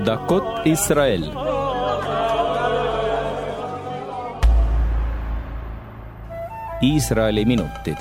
דקות ישראל. Iisraeli minutid.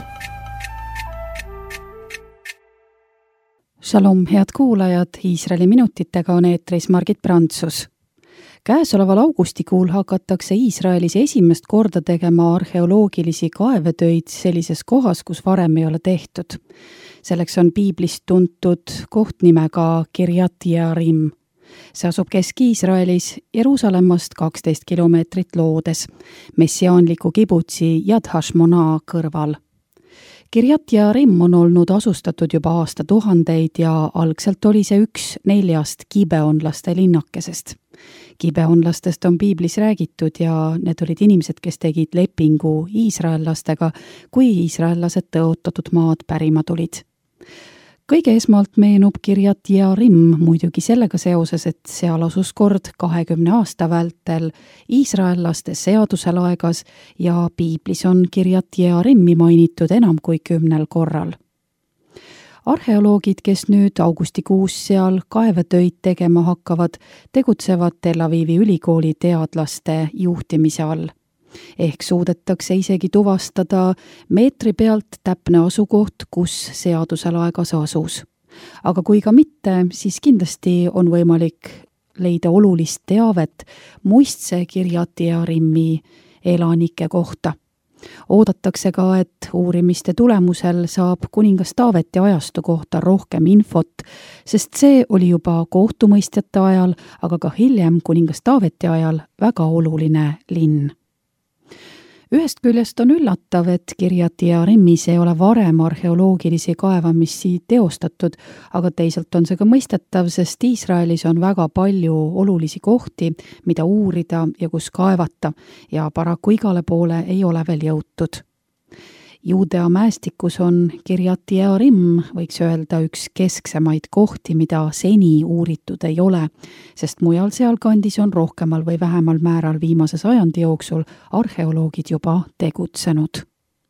Shalom, head kuulajad, Iisraeli minutitega on eetris Margit Prantsus. Käesoleval augustikuul hakatakse Iisraelis esimest korda tegema arheoloogilisi kaevetöid sellises kohas, kus varem ei ole tehtud. Selleks on piiblist tuntud koht nimega Kiryat Jearim. See asub Kesk-Iisraelis Jeruusalemmast 12 kilomeetrit loodes, messiaanliku kibutsi Yad Hashmona kõrval. Kiryat Jearim on olnud asustatud juba aastatuhandeid ja algselt oli see üks 4 gibeonlaste linnakesest. Gibeonlastest on piiblis räägitud ja need olid inimesed, kes tegid lepingu iisraellastega, kui iisraellased tõotatud maad pärima tulid. Kõige esmalt meenub Kiryat Jearim muidugi sellega seoses, et seal asus kord 20 aasta vältel iisraellaste seadusel aegas ja piiblis on Kiryat Jearimi mainitud enam kui 10 korral. Arheoloogid, kes nüüd augustikuus seal kaevetöid tegema hakkavad, tegutsevad Tel Avivi ülikooli teadlaste juhtimise all. Ehk suudetakse isegi tuvastada meetri pealt täpne asukoht, kus seadusel aegas asus. Aga kui ka mitte, siis kindlasti on võimalik leida olulist teavet muistse Kiryat Jearimi elanike kohta. Oodatakse ka, et uurimiste tulemusel saab kuningas Taaveti ajastu kohta rohkem infot, sest see oli juba kohtumõistjate ajal, aga ka hiljem kuningas Taaveti ajal väga oluline linn. Ühest küljest on üllatav, et Kiryat Jearimis ei ole varem arheoloogilisi kaevamisi teostatud, aga teisalt on see ka mõistetav, sest Iisraelis on väga palju olulisi kohti, mida uurida ja kus kaevata ja paraku igale poole ei ole veel jõutud. Juudea mäestikus on Kiryat Jearim, võiks öelda, üks kesksemaid kohti, mida seni uuritud ei ole, sest mujal sealkandis on rohkemal või vähemal määral viimase sajandi jooksul arheoloogid juba tegutsenud.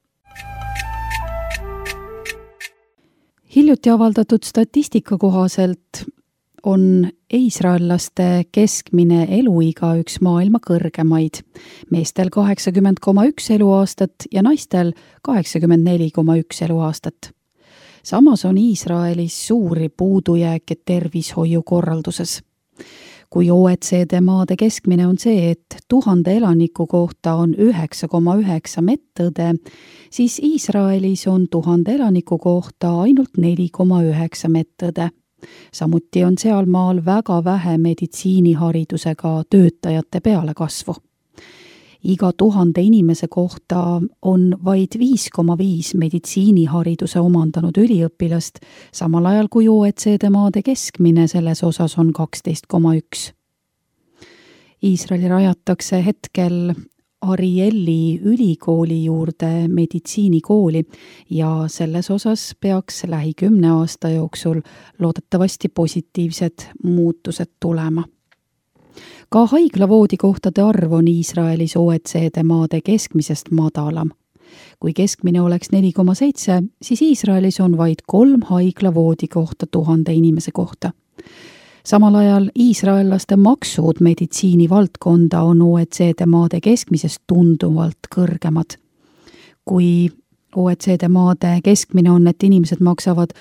Hiljuti avaldatud statistika kohaselt on iisraellaste keskmine eluiga üks maailma kõrgemaid, meestel 80,1 eluaastat ja naistel 84,1 eluaastat. Samas on Iisraelis suuri puudujääke tervishoiukorralduses. Kui OECD maade keskmine on see, et 1000 elaniku kohta on 9,9 medõde, siis Iisraelis on 1000 elaniku kohta ainult 4,9 medõde. Samuti on sealmaal väga vähe meditsiiniharidusega töötajate pealekasvu. Iga 1000 inimese kohta on vaid 5,5 meditsiinihariduse omandanud üliõpilast, samal ajal kui OECD maade keskmine selles osas on 12,1. Iisraeli rajatakse hetkel Arieli ülikooli juurde meditsiinikooli ja selles osas peaks lähi 10 aasta jooksul loodetavasti positiivsed muutused tulema. Ka haiglavoodikohtade arv on Iisraelis OECD maade keskmisest madalam. Kui keskmine oleks 4,7, siis Iisraelis on vaid 3 haiglavoodikohta 1000 inimese kohta. Samal ajal iisraellaste maksud meditsiinivaldkonda on OECD maade keskmisest tunduvalt kõrgemad. Kui OECD maade keskmine on, et inimesed maksavad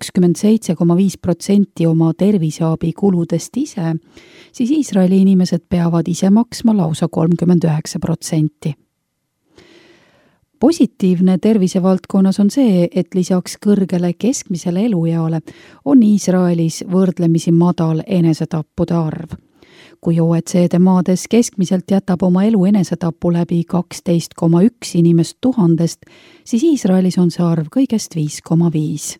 27,5% oma terviseabi kuludest ise, siis Iisraeli inimesed peavad ise maksma lausa 39%. Positiivne tervisevaldkonnas on see, et lisaks kõrgele keskmisele elueale on Iisraelis võrdlemisi madal enesetappude arv. Kui OECD maades keskmiselt jätab oma elu enesetapu läbi 12,1 inimest 1000, siis Iisraelis on see arv kõigest 5,5.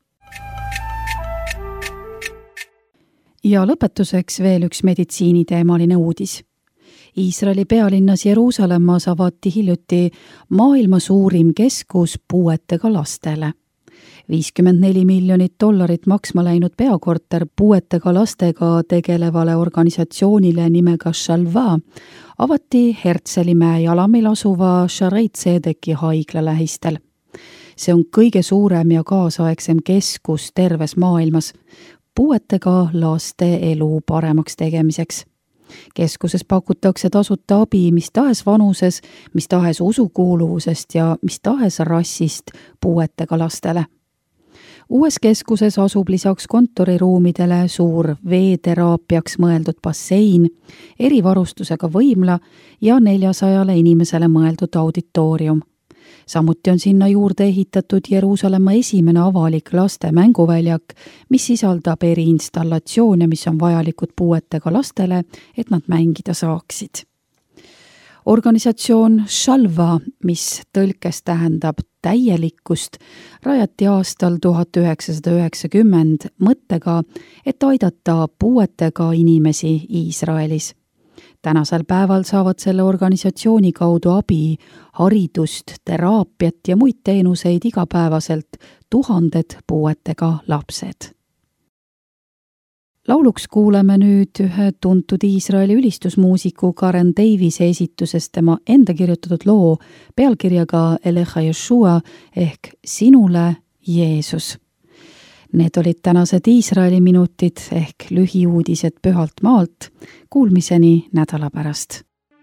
Ja lõpetuseks veel üks meditsiiniteemaline uudis. Iisraeli pealinnas Jeruusalemmas avati hiljuti maailma suurim keskus puuetega lastele. $54 miljonit maksma läinud peakorter puuetega lastega tegelevale organisatsioonile nimega Shalva avati Herzelimäe jalamil asuva Shaarei Tzedeki haigla lähistel. See on kõige suurem ja kaasaegsem keskus terves maailmas. puuetega laste elu paremaks tegemiseks. Keskuses pakutakse tasuta abi mis tahes vanuses, mis tahes usukuuluvusest ja mis tahes rassist puuetega lastele. Uues keskuses asub lisaks kontoriruumidele suur veeteraapiaks mõeldud bassein, erivarustusega võimla ja 400 inimesele mõeldud auditoorium. Samuti on sinna juurde ehitatud Jeruusalemma esimene avalik laste mänguväljak, mis sisaldab eriinstallatsioone, mis on vajalikud puuetega lastele, et nad mängida saaksid. Organisatsioon Shalva, mis tõlkes tähendab täielikkust, rajati aastal 1990 mõttega, et aidata puuetega inimesi Iisraelis. Tänasel päeval saavad selle organisatsiooni kaudu abi, haridust, teraapiat ja muid teenuseid igapäevaselt tuhanded puuetega lapsed. Lauluks kuuleme nüüd ühe tuntud Iisraeli ülistusmuusiku Karen Davise esitusest tema enda kirjutatud loo pealkirjaga Elecha Yeshua ehk Sinule Jeesus. Need olid tänased Iisraeli minutid ehk lühiuudised Pühalt maalt. Kuulmiseni nädala pärast.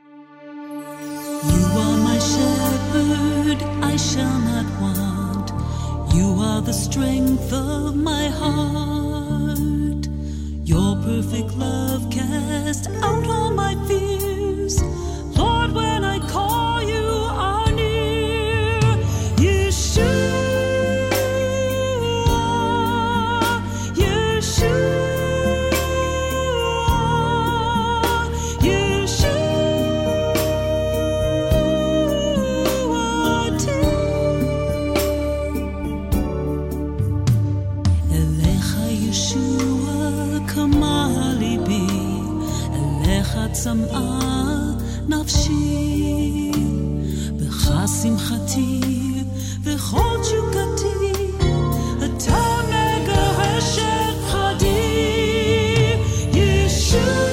You are my shepherd, I shall not want. You are the strength of my heart. Your perfect love cast out all my fears. Lord, when I call you are near. Yeshua. צמאה נפשי בך שמחתי וכל תשוקתי אתה מגרש את חדי ישוע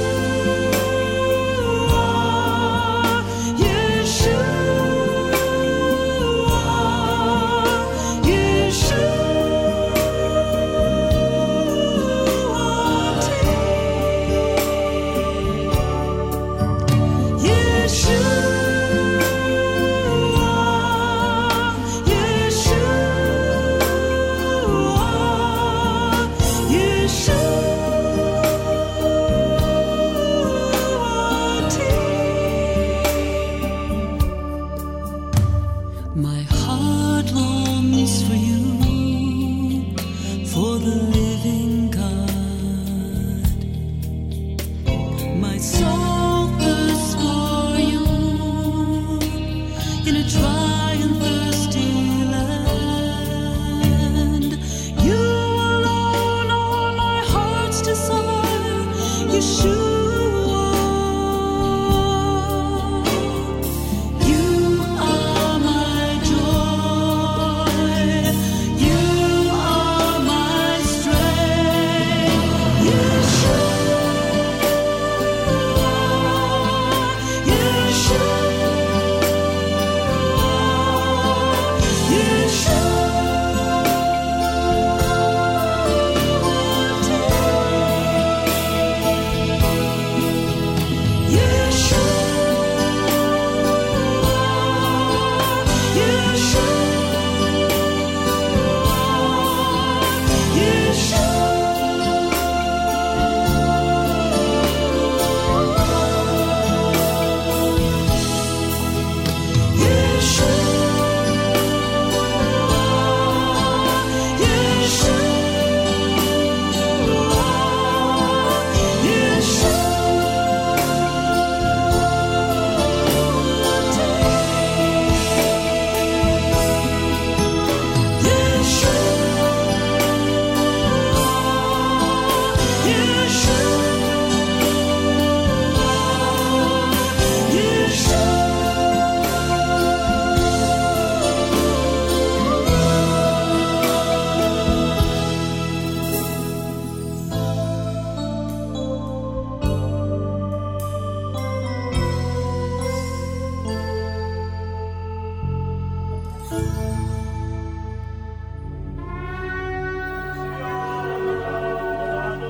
strength.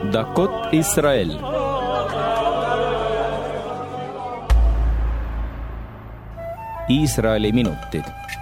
Dakot Israel. Iisraeli minutid.